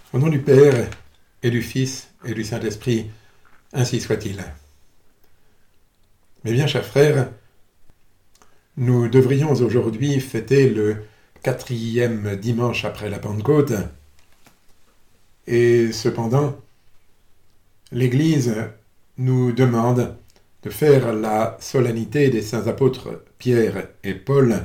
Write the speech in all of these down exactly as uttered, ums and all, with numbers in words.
Au nom du Père, et du Fils, et du Saint-Esprit, ainsi soit-il. Mes bien chers frères, nous devrions aujourd'hui fêter le quatrième dimanche après la Pentecôte, et cependant, l'Église nous demande de faire la solennité des saints apôtres Pierre et Paul.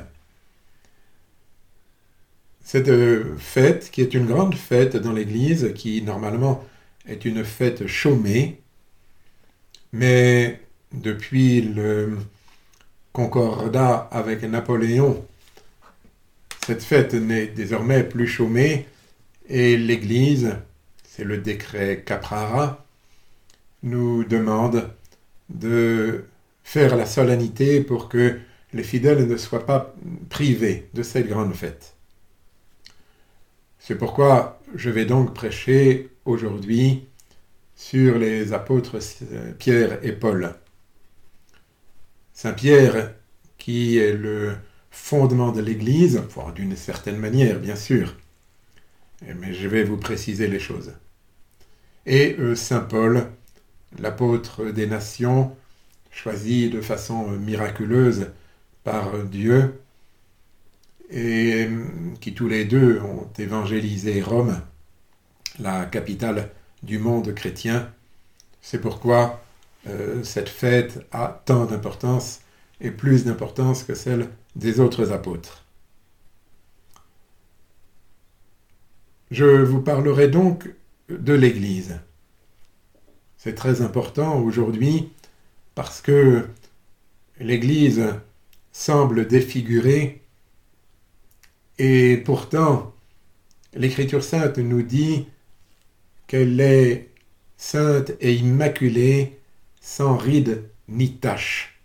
Cette fête, qui est une grande fête dans l'Église, qui normalement est une fête chômée, mais depuis le concordat avec Napoléon, cette fête n'est désormais plus chômée, et l'Église, c'est le décret Caprara, nous demande de faire la solennité pour que les fidèles ne soient pas privés de cette grande fête. C'est pourquoi je vais donc prêcher aujourd'hui sur les apôtres Pierre et Paul. Saint Pierre, qui est le fondement de l'Église, enfin, d'une certaine manière, bien sûr, mais je vais vous préciser les choses. Et euh, Saint Paul, l'apôtre des nations, choisi de façon miraculeuse par Dieu, et qui tous les deux ont évangélisé Rome, la capitale du monde chrétien. C'est pourquoi euh, cette fête a tant d'importance, et plus d'importance que celle des autres apôtres. Je vous parlerai donc de l'Église. C'est très important aujourd'hui parce que l'Église semble défigurée. Et pourtant, l'Écriture sainte nous dit qu'elle est sainte et immaculée, sans ride ni tache.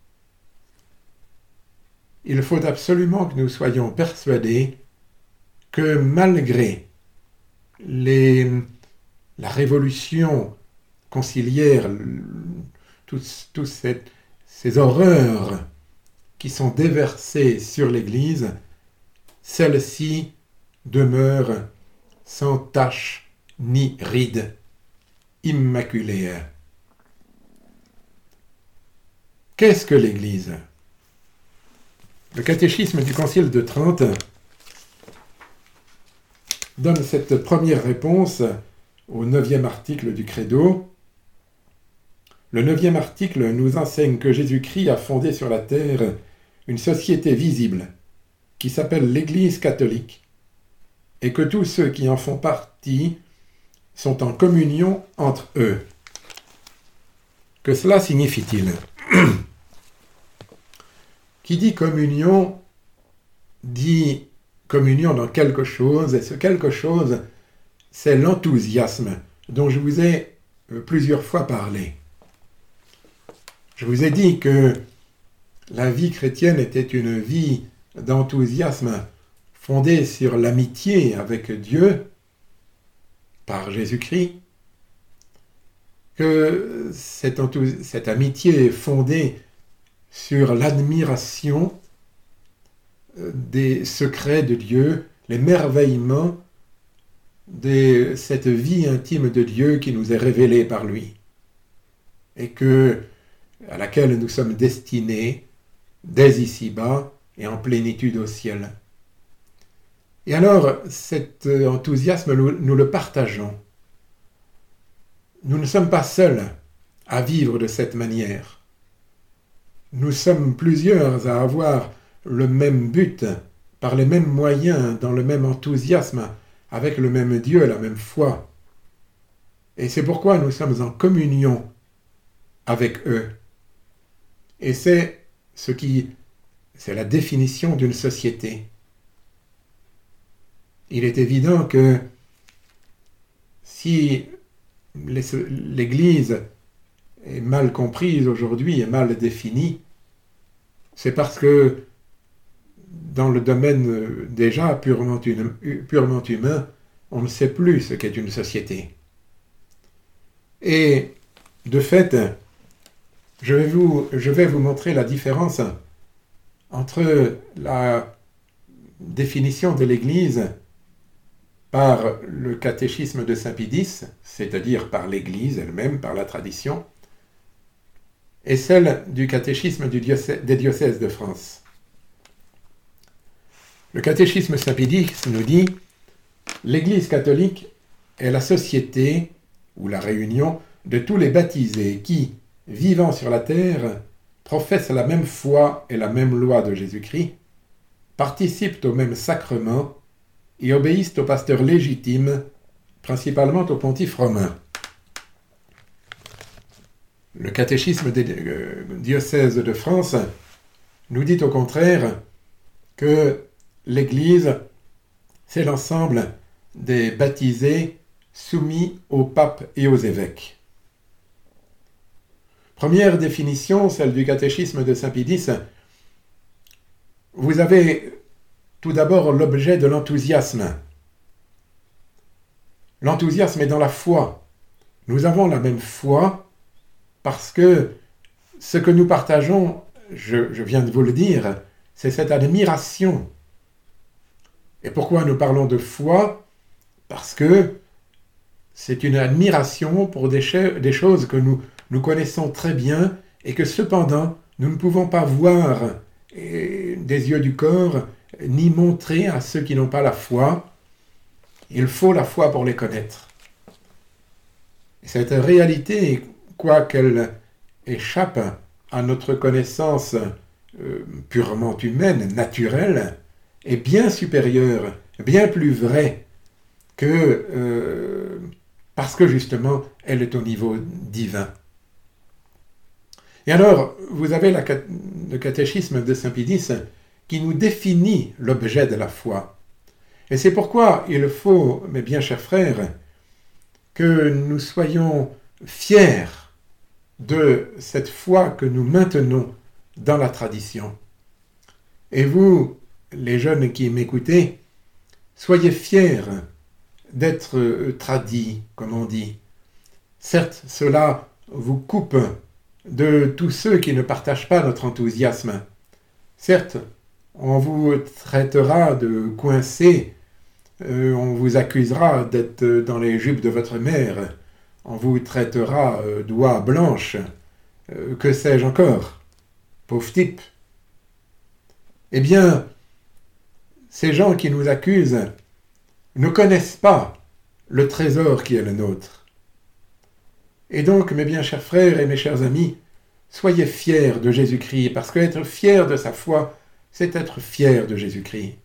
Il faut absolument que nous soyons persuadés que malgré les, la révolution conciliaire, toutes tout ces, ces horreurs qui sont déversées sur l'Église, celle-ci demeure sans tache ni ride, immaculée. Qu'est-ce que l'Église ? Le catéchisme du Concile de Trente donne cette première réponse au neuvième article du Credo. Le neuvième article nous enseigne que Jésus-Christ a fondé sur la terre une société visible qui s'appelle l'Église catholique, et que tous ceux qui en font partie sont en communion entre eux. Que cela signifie-t-il ? Qui dit communion, dit communion dans quelque chose, et ce quelque chose, c'est l'enthousiasme dont je vous ai plusieurs fois parlé. Je vous ai dit que la vie chrétienne était une vie d'enthousiasme fondée sur l'amitié avec Dieu par Jésus-Christ, que cette, enthousi- cette amitié est fondée sur l'admiration des secrets de Dieu, l'émerveillement de cette vie intime de Dieu qui nous est révélée par lui et que, à laquelle nous sommes destinés dès ici-bas et en plénitude au ciel. Et alors, cet enthousiasme, nous, nous le partageons. Nous ne sommes pas seuls à vivre de cette manière. Nous sommes plusieurs à avoir le même but, par les mêmes moyens, dans le même enthousiasme, avec le même Dieu, la même foi. Et c'est pourquoi nous sommes en communion avec eux. Et c'est ce qui, c'est la définition d'une société. Il est évident que si l'Église est mal comprise aujourd'hui et mal définie, c'est parce que dans le domaine déjà purement, une, purement humain, on ne sait plus ce qu'est une société. Et de fait, je vais vous, je vais vous montrer la différence entre la définition de l'Église par le catéchisme de Saint Pie X, c'est-à-dire par l'Église elle-même, par la tradition, et celle du catéchisme du diocèse, des diocèses de France. Le catéchisme Saint Pie X nous dit « L'Église catholique est la société ou la réunion de tous les baptisés qui, vivant sur la terre, professent la même foi et la même loi de Jésus-Christ, participent au même sacrement et obéissent au pasteur légitime, principalement au pontife romain. » Le catéchisme des diocèses de France nous dit au contraire que l'Église, c'est l'ensemble des baptisés soumis au pape et aux évêques. Première définition, celle du catéchisme de Saint Pie X. Vous avez tout d'abord l'objet de l'enthousiasme. L'enthousiasme est dans la foi. Nous avons la même foi parce que ce que nous partageons, je, je viens de vous le dire, c'est cette admiration. Et pourquoi nous parlons de foi? Parce que c'est une admiration pour des, che- des choses que nous, nous connaissons très bien et que cependant nous ne pouvons pas voir des yeux du corps ni montrer à ceux qui n'ont pas la foi. Il faut la foi pour les connaître. Et cette réalité, quoiqu'elle échappe à notre connaissance euh, purement humaine, naturelle, est bien supérieure, bien plus vraie que euh, parce que justement elle est au niveau divin. Et alors, vous avez la, le catéchisme de Saint Pie X qui nous définit l'objet de la foi. Et c'est pourquoi il faut, mes bien chers frères, que nous soyons fiers de cette foi que nous maintenons dans la tradition. Et vous, les jeunes qui m'écoutez, soyez fiers d'être euh, tradis, comme on dit. Certes, cela vous coupe de tous ceux qui ne partagent pas notre enthousiasme. Certes, on vous traitera de coincés, euh, on vous accusera d'être dans les jupes de votre mère, on vous traitera euh, d'oie blanche, euh, que sais-je encore, pauvre type. Eh bien, ces gens qui nous accusent ne connaissent pas le trésor qui est le nôtre. Et donc, mes bien chers frères et mes chers amis, soyez fiers de Jésus-Christ, parce qu'être fier de sa foi, c'est être fier de Jésus-Christ.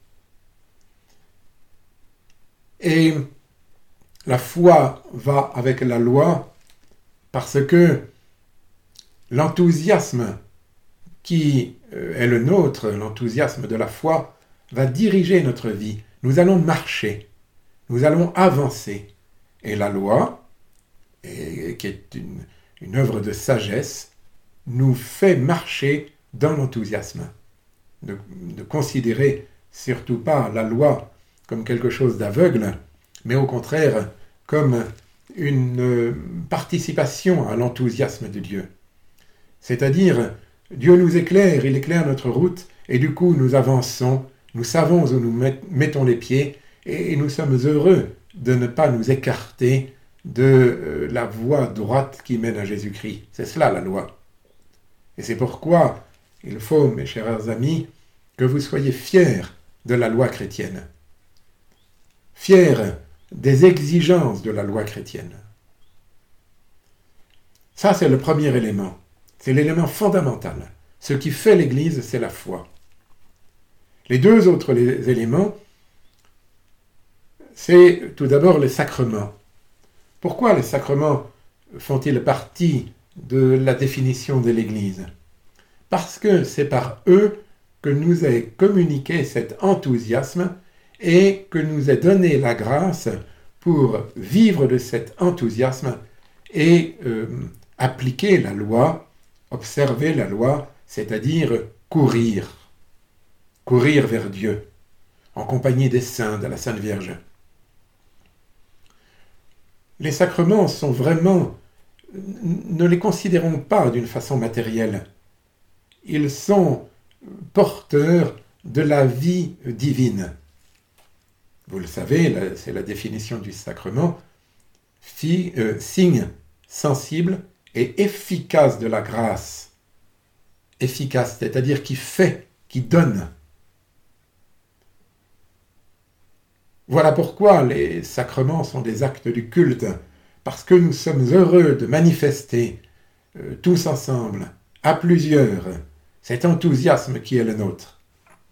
Et la foi va avec la loi, parce que l'enthousiasme qui est le nôtre, l'enthousiasme de la foi, va diriger notre vie. Nous allons marcher, nous allons avancer. Et la loi, et, qui est une, une œuvre de sagesse, nous fait marcher dans l'enthousiasme. Ne, ne considérez surtout pas la loi comme quelque chose d'aveugle, mais au contraire comme une participation à l'enthousiasme de Dieu. C'est-à-dire, Dieu nous éclaire, il éclaire notre route, et du coup nous avançons, nous savons où nous mettons les pieds, et nous sommes heureux de ne pas nous écarter de la voie droite qui mène à Jésus-Christ. C'est cela la loi. Et c'est pourquoi il faut, mes chers amis, que vous soyez fiers de la loi chrétienne, fiers des exigences de la loi chrétienne. Ça, c'est le premier élément. C'est l'élément fondamental. Ce qui fait l'Église, c'est la foi. Les deux autres les éléments, c'est tout d'abord les sacrements. Pourquoi les sacrements font-ils partie de la définition de l'Église? Parce que c'est par eux que nous est communiqué cet enthousiasme et que nous est donné la grâce pour vivre de cet enthousiasme et euh, appliquer la loi, observer la loi, c'est-à-dire courir, courir vers Dieu, en compagnie des saints, de la Sainte Vierge. Les sacrements sont vraiment, ne les considérons pas d'une façon matérielle. Ils sont porteurs de la vie divine. vous le savez, c'est la définition du sacrement, fi, euh, signe sensible et efficace de la grâce. Efficace, c'est-à-dire qui fait, qui donne. Voilà pourquoi les sacrements sont des actes du culte, parce que nous sommes heureux de manifester, euh, tous ensemble, à plusieurs, cet enthousiasme qui est le nôtre.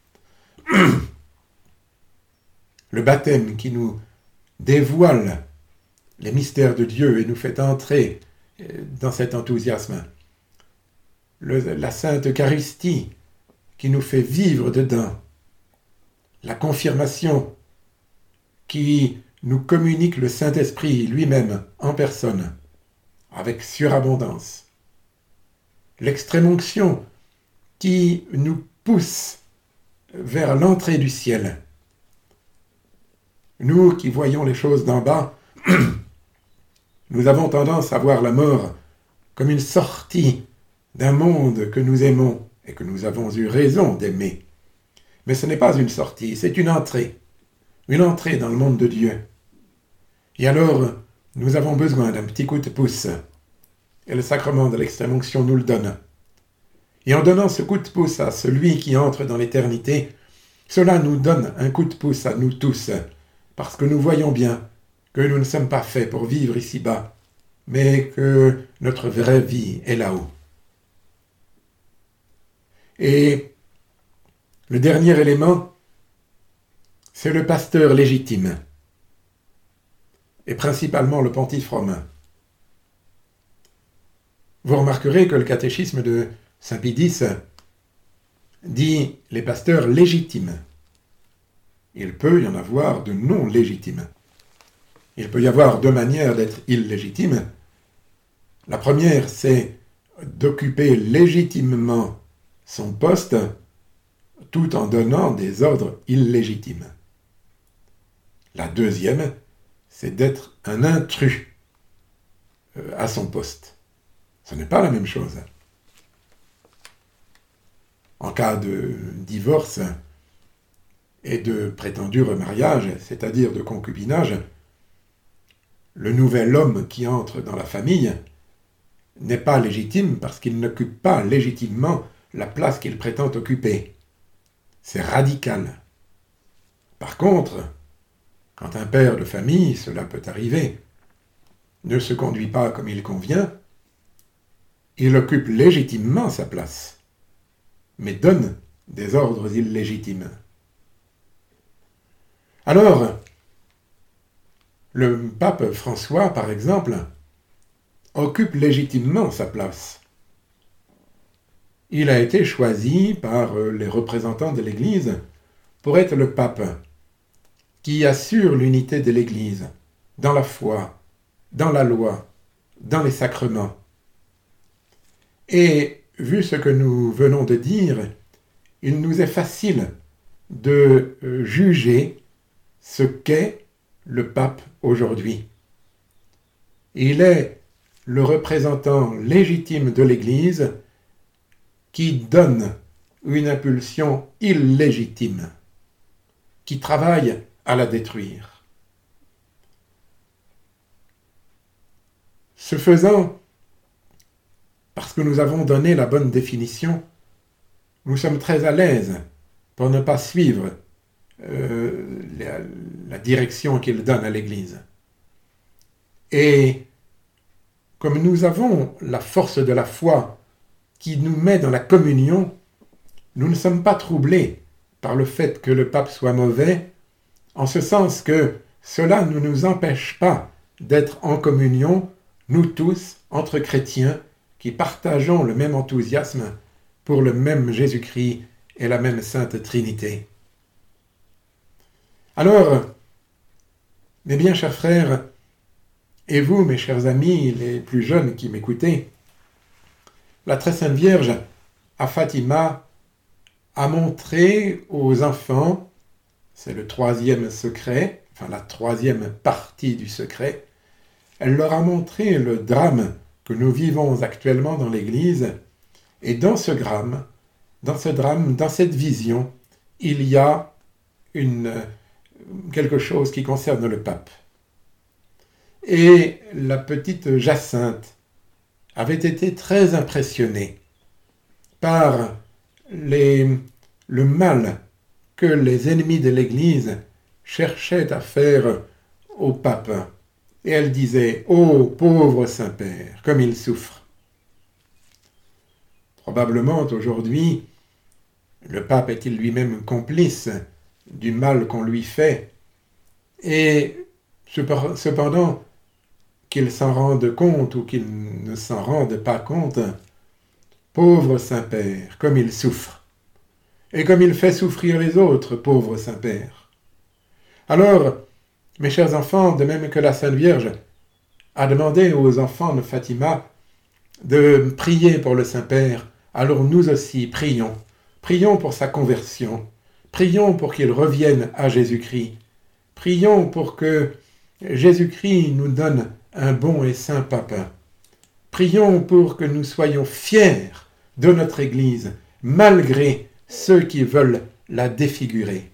Le baptême qui nous dévoile les mystères de Dieu et nous fait entrer dans cet enthousiasme. Le, la Sainte Eucharistie qui nous fait vivre dedans. La confirmation qui nous communique le Saint-Esprit lui-même en personne, avec surabondance. L'extrême-onction qui nous pousse vers l'entrée du ciel. Nous qui voyons les choses d'en bas, nous avons tendance à voir la mort comme une sortie d'un monde que nous aimons et que nous avons eu raison d'aimer. Mais ce n'est pas une sortie, c'est une entrée, une entrée dans le monde de Dieu. Et alors, nous avons besoin d'un petit coup de pouce, et le sacrement de l'extrême-onction nous le donne. Et en donnant ce coup de pouce à celui qui entre dans l'éternité, cela nous donne un coup de pouce à nous tous, parce que nous voyons bien que nous ne sommes pas faits pour vivre ici-bas, mais que notre vraie vie est là-haut. Et le dernier élément, c'est le pasteur légitime, et principalement le pontife romain. Vous remarquerez que le catéchisme de Saint Pie X dit les pasteurs légitimes. Il peut y en avoir de non légitimes. Il peut y avoir deux manières d'être illégitime. La première, c'est d'occuper légitimement son poste tout en donnant des ordres illégitimes. La deuxième, c'est d'être un intrus à son poste. Ce n'est pas la même chose. En cas de divorce et de prétendu remariage, c'est-à-dire de concubinage, le nouvel homme qui entre dans la famille n'est pas légitime parce qu'il n'occupe pas légitimement la place qu'il prétend occuper. C'est radical. Par contre, quand un père de famille, cela peut arriver, ne se conduit pas comme il convient, il occupe légitimement sa place, mais donne des ordres illégitimes. Alors, le pape François, par exemple, occupe légitimement sa place. Il a été choisi par les représentants de l'Église pour être le pape qui assure l'unité de l'Église dans la foi, dans la loi, dans les sacrements. Et vu ce que nous venons de dire, il nous est facile de juger ce qu'est le pape aujourd'hui. Il est le représentant légitime de l'Église qui donne une impulsion illégitime, qui travaille à la détruire. Ce faisant, parce que nous avons donné la bonne définition, nous sommes très à l'aise pour ne pas suivre euh, la, la direction qu'il donne à l'Église. Et comme nous avons la force de la foi qui nous met dans la communion, nous ne sommes pas troublés par le fait que le pape soit mauvais, en ce sens que cela ne nous empêche pas d'être en communion, nous tous, entre chrétiens, qui partageons le même enthousiasme pour le même Jésus-Christ et la même Sainte Trinité. Alors, mes bien chers frères, et vous, mes chers amis, les plus jeunes qui m'écoutez, la Très Sainte Vierge, à Fatima, a montré aux enfants, c'est le troisième secret, enfin la troisième partie du secret, elle leur a montré le drame que nous vivons actuellement dans l'Église, et dans ce drame, dans ce drame, dans cette vision, il y a une quelque chose qui concerne le pape. Et la petite Jacinthe avait été très impressionnée par les, le mal que les ennemis de l'Église cherchaient à faire au pape. Et elle disait « Ô pauvre Saint-Père, comme il souffre !» Probablement aujourd'hui, le pape est-il lui-même complice du mal qu'on lui fait, et cependant qu'il s'en rende compte ou qu'il ne s'en rende pas compte, pauvre Saint-Père, comme il souffre, et comme il fait souffrir les autres, pauvre Saint-Père. Alors, mes chers enfants, de même que la Sainte Vierge a demandé aux enfants de Fatima de prier pour le Saint-Père, alors nous aussi prions. Prions pour sa conversion. Prions pour qu'il revienne à Jésus-Christ. Prions pour que Jésus-Christ nous donne un bon et saint pape. Prions pour que nous soyons fiers de notre Église, malgré ceux qui veulent la défigurer.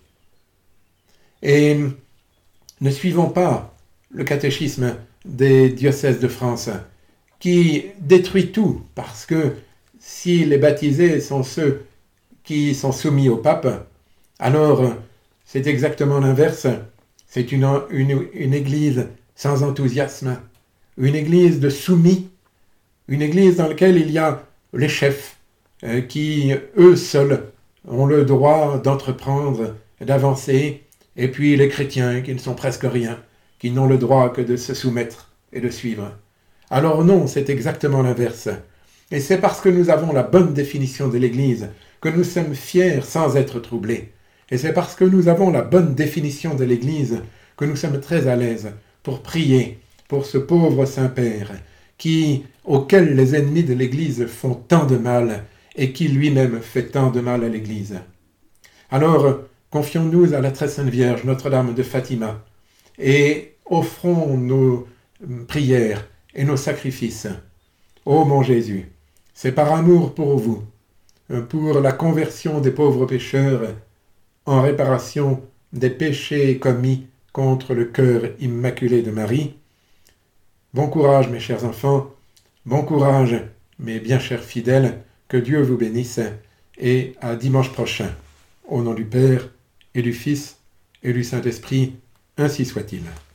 Et ne suivons pas le catéchisme des diocèses de France, qui détruit tout, parce que si les baptisés sont ceux qui sont soumis au pape, alors c'est exactement l'inverse. C'est une, une, une église sans enthousiasme, une église de soumis, une église dans laquelle il y a les chefs euh, qui, eux seuls, ont le droit d'entreprendre, d'avancer, et puis les chrétiens qui ne sont presque rien, qui n'ont le droit que de se soumettre et de suivre. Alors non, c'est exactement l'inverse. Et c'est parce que nous avons la bonne définition de l'Église que nous sommes fiers sans être troublés. Et c'est parce que nous avons la bonne définition de l'Église que nous sommes très à l'aise pour prier pour ce pauvre Saint-Père qui, auquel les ennemis de l'Église font tant de mal et qui lui-même fait tant de mal à l'Église. Alors, confions-nous à la très sainte Vierge, Notre-Dame de Fatima, et offrons nos prières et nos sacrifices. Ô mon Jésus, c'est par amour pour vous, pour la conversion des pauvres pécheurs, en réparation des péchés commis contre le cœur immaculé de Marie. Bon courage, mes chers enfants, bon courage, mes bien chers fidèles, que Dieu vous bénisse, et à dimanche prochain. Au nom du Père, et du Fils, et du Saint-Esprit, ainsi soit-il.